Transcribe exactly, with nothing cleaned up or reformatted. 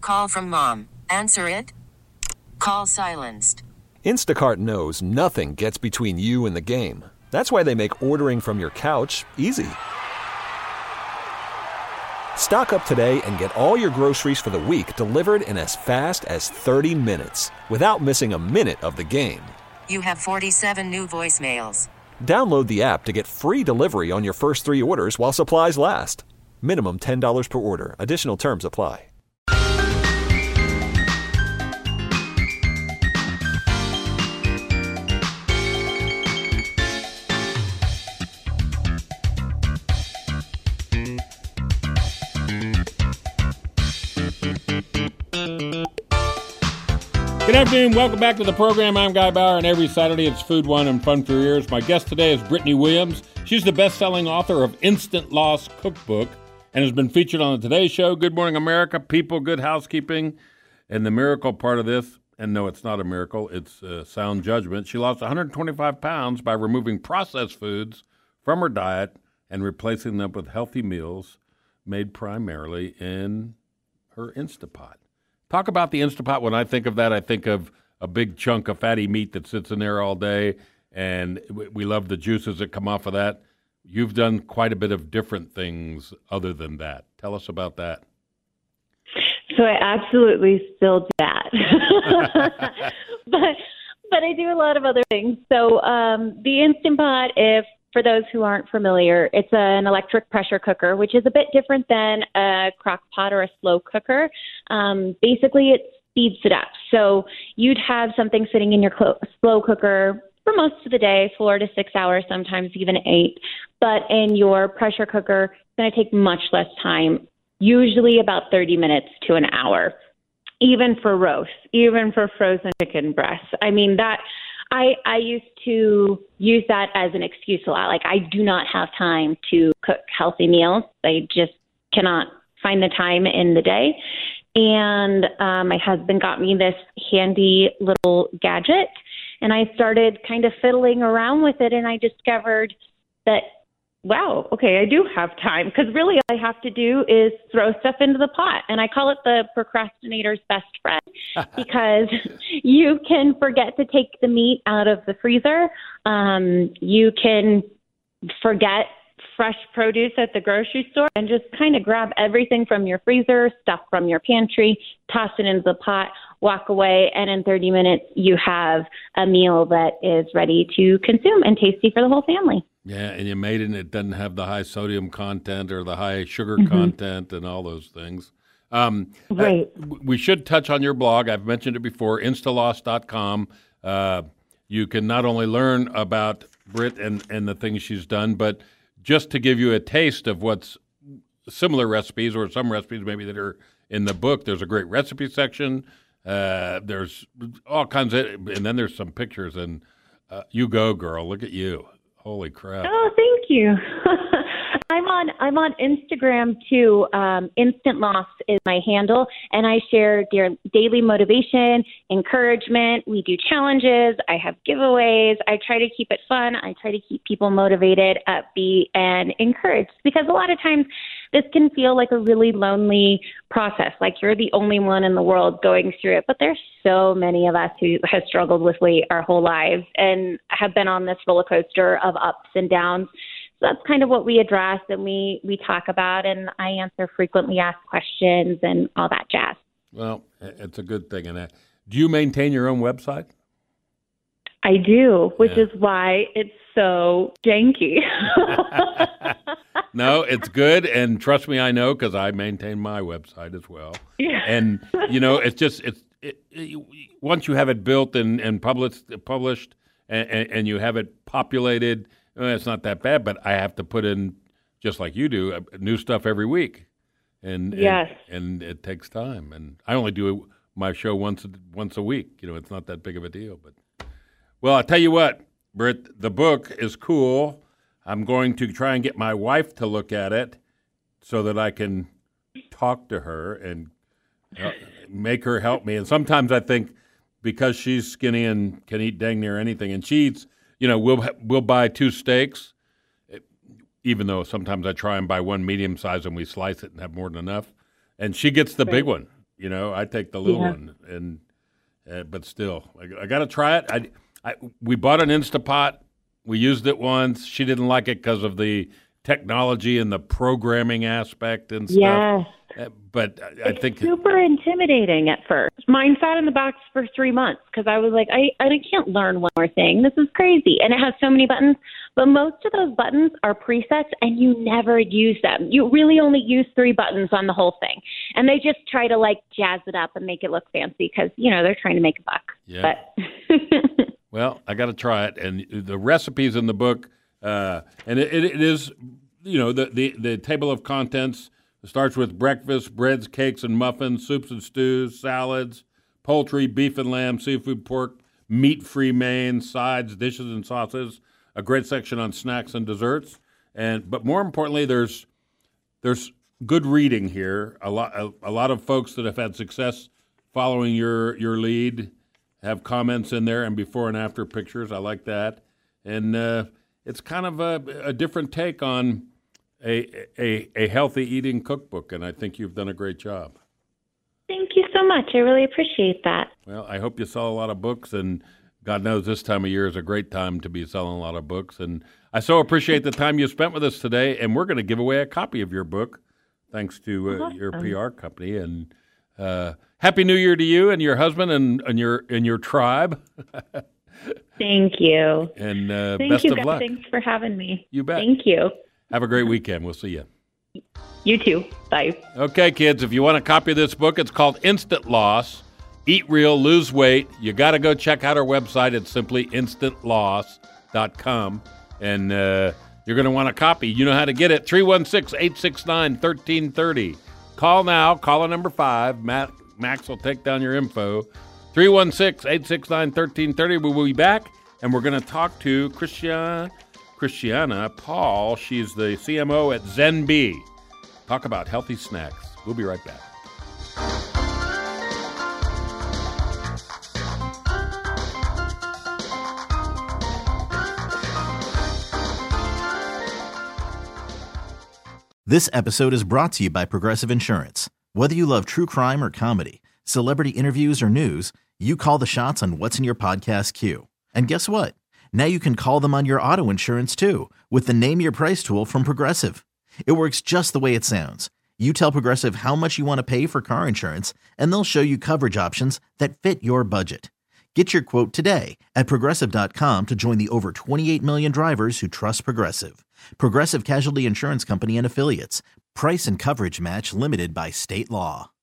Call from mom. Answer it. Call silenced. Instacart knows nothing gets between you and the game. That's why they make ordering from your couch easy. Stock up today and get all your groceries for the week delivered in as fast as thirty minutes without missing a minute of the game. You have forty-seven new voicemails. Download the app to get free delivery on your first three orders while supplies last. Minimum ten dollars per order. Additional terms apply. Good afternoon. Welcome back to the program. I'm Guy Bauer, and every Saturday it's Food One and Fun for Your Ears. My guest today is Brittany Williams. She's the best-selling author of Instant Loss Cookbook and has been featured on the Today Show, Good Morning America, People, Good Housekeeping, and the miracle part of this, and no, it's not a miracle, it's uh, sound judgment. She lost one hundred twenty-five pounds by removing processed foods from her diet and replacing them with healthy meals made primarily in her Instapot. Talk about the Instapot. When I think of that, I think of a big chunk of fatty meat that sits in there all day, and we love the juices that come off of that. You've done quite a bit of different things other than that. Tell us about that. So I absolutely still do that. but but I do a lot of other things. So um, the Instant Pot, if for those who aren't familiar, it's an electric pressure cooker, which is a bit different than a crock pot or a slow cooker. Um, basically, it speeds it up. So you'd have something sitting in your clo- slow cooker for most of the day, four to six hours, sometimes even eight. But in your pressure cooker, it's going to take much less time, usually about thirty minutes to an hour, even for roasts, even for frozen chicken breasts. I mean, that... I, I used to use that as an excuse a lot. Like, I do not have time to cook healthy meals. I just cannot find the time in the day. And um, my husband got me this handy little gadget, and I started kind of fiddling around with it, and I discovered that, wow, okay, I do have time, because really all I have to do is throw stuff into the pot. And I call it the procrastinator's best friend, because you can forget to take the meat out of the freezer. Um, you can forget fresh produce at the grocery store and just kind of grab everything from your freezer, stuff from your pantry, toss it into the pot, walk away, and in thirty minutes you have a meal that is ready to consume and tasty for the whole family. Yeah, and you made it, and it doesn't have the high sodium content or the high sugar mm-hmm. content and all those things. Um, right. Uh, we should touch on your blog. I've mentioned it before, instaloss dot com. Uh, you can not only learn about Britt and, and the things she's done, but just to give you a taste of what's similar recipes or some recipes maybe that are in the book, there's a great recipe section. Uh, there's all kinds of, and then there's some pictures. And uh, you go, girl. Look at you. Holy crap. Oh, thank you. I'm on I'm on Instagram too. Um, Instant Loss is my handle, and I share dear, daily motivation, encouragement. We do challenges. I have giveaways. I try to keep it fun. I try to keep people motivated, upbeat, and encouraged, because a lot of times this can feel like a really lonely process, like you're the only one in the world going through it. But there's so many of us who have struggled with weight our whole lives and have been on this roller coaster of ups and downs. So that's kind of what we address and we, we talk about, and I answer frequently asked questions and all that jazz. Well, it's a good thing. And uh, do you maintain your own website? I do, which yeah. is why it's so janky. No, it's good, and trust me, I know, because I maintain my website as well. Yeah. And, you know, it's just, it's it, it, once you have it built and, and published, published and, and, and you have it populated, well, it's not that bad, but I have to put in, just like you do, new stuff every week. And, yes. and, and it takes time. And I only do my show once once a week. You know, it's not that big of a deal. But well, I'll tell you what, Britt, the book is cool. I'm going to try and get my wife to look at it so that I can talk to her and uh, make her help me. And sometimes I think because she's skinny and can eat dang near anything, and she eats, you know, we'll we'll buy two steaks, even though sometimes I try and buy one medium size and we slice it and have more than enough. And she gets the right. big one. You know, I take the little Yeah. one, and uh, but still, I, I got to try it. I, I we bought an Instapot. We used it once. She didn't like it because of the technology and the programming aspect and stuff. Yes. Uh, But I, I It's think super intimidating at first. Mine sat in the box for three months because I was like, I, I can't learn one more thing. This is crazy. And it has so many buttons. But most of those buttons are presets, and you never use them. You really only use three buttons on the whole thing. And they just try to, like, jazz it up and make it look fancy because, you know, they're trying to make a buck. Yeah. But Well, I got to try it, and the recipes in the book, uh, and it, it is, you know, the, the the table of contents starts with breakfast, breads, cakes, and muffins, soups and stews, salads, poultry, beef and lamb, seafood, pork, meat-free main, sides, dishes, and sauces. A great section on snacks and desserts, and but more importantly, there's there's good reading here. A lot a, a lot of folks that have had success following your your lead have comments in there and before and after pictures. I like that. And uh, it's kind of a, a different take on a, a a healthy eating cookbook, and I think you've done a great job. thank you so much. I really appreciate that. Well, I hope you sell a lot of books, and God knows this time of year is a great time to be selling a lot of books. And I so appreciate the time you spent with us today, and we're going to give away a copy of your book thanks to uh, your P R company. And uh, Happy New Year to you and your husband and, and your and your tribe. Thank you. And uh, Thank best you, of guys. luck. Thanks for having me. You bet. Thank you. Have a great weekend. We'll see you. You too. Bye. Okay, kids, if you want a copy of this book, it's called Instant Loss. Eat real, lose weight. You got to go check out our website. It's simply instant loss dot com. And uh, you're going to want a copy. You know how to get it. three one six, eight six nine, one three three zero. Call now. Caller number five. Matt, Max will take down your info. three one six, eight six nine, one three three zero. We will be back, and we're going to talk to Christiana, Christiana Paul. She's the C M O at ZenB. Talk about healthy snacks. We'll be right back. This episode is brought to you by Progressive Insurance. Whether you love true crime or comedy, celebrity interviews or news, you call the shots on what's in your podcast queue. And guess what? Now you can call them on your auto insurance too with the Name Your Price tool from Progressive. It works just the way it sounds. You tell Progressive how much you want to pay for car insurance, and they'll show you coverage options that fit your budget. Get your quote today at Progressive dot com to join the over twenty-eight million drivers who trust Progressive. Progressive Casualty Insurance Company and Affiliates. Price and coverage match limited by state law.